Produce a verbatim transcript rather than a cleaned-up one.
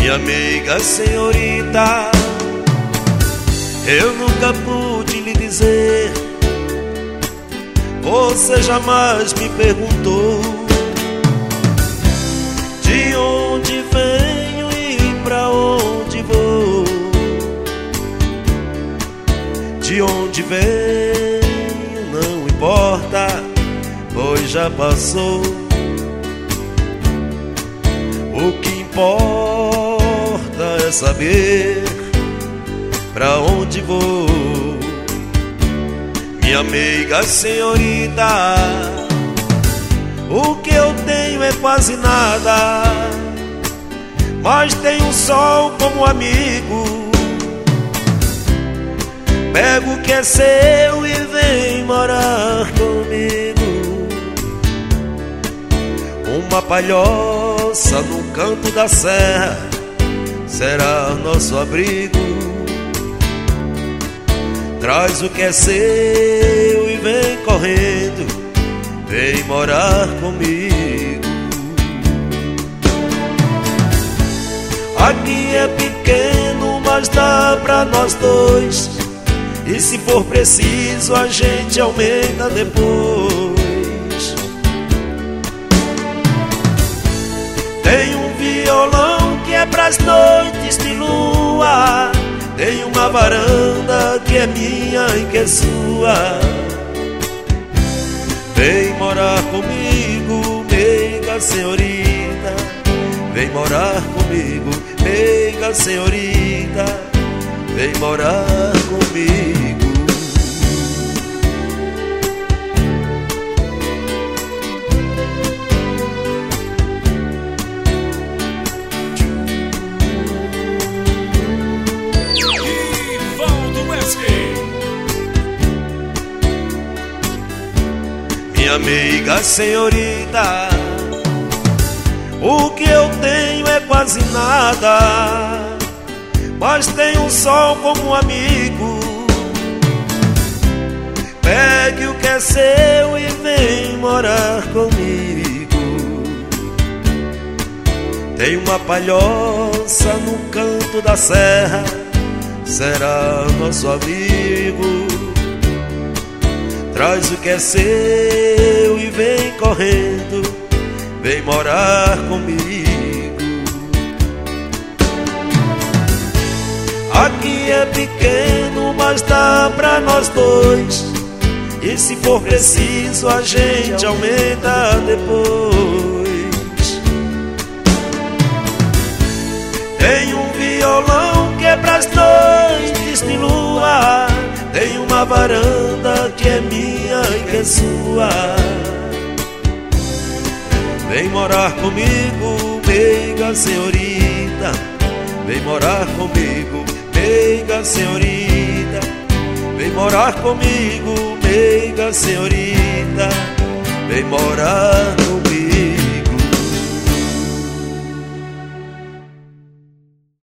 Minha amiga senhorita, eu nunca pude lhe dizer. Você jamais me perguntou de onde venho e pra onde vou. De onde venho não importa, pois já passou. O que importa é saber pra onde vou. Minha amiga senhorita, o que eu tenho é quase nada, mas tenho um sol como amigo. Pega o que é seu e vem morar comigo. Uma palhoça no canto da serra será nosso abrigo. Traz o que é seu e vem correndo, vem morar comigo. Aqui é pequeno, mas dá pra nós dois, e se for preciso a gente aumenta depois. Tem um violão que é pras noites de lua, tem uma varanda que é minha e que é sua. Vem morar comigo, meiga senhorita. Vem morar comigo, meiga senhorita. Vem morar comigo. Minha amiga senhorita, o que eu tenho é quase nada, mas tenho um sol como amigo. Pegue o que é seu e vem morar comigo. Tem uma palhoça no canto da serra, será nosso amigo. Traz o que é seu e vem correndo, vem morar comigo. Aqui é pequeno, mas dá pra nós dois, e se for preciso a gente aumenta depois. Tem um violão que é pras noites de lua, tem uma varanda que é minha e que é sua. Vem morar comigo, meiga senhorita. Vem morar comigo, meiga senhorita. Vem morar comigo, meiga senhorita. Vem morar comigo.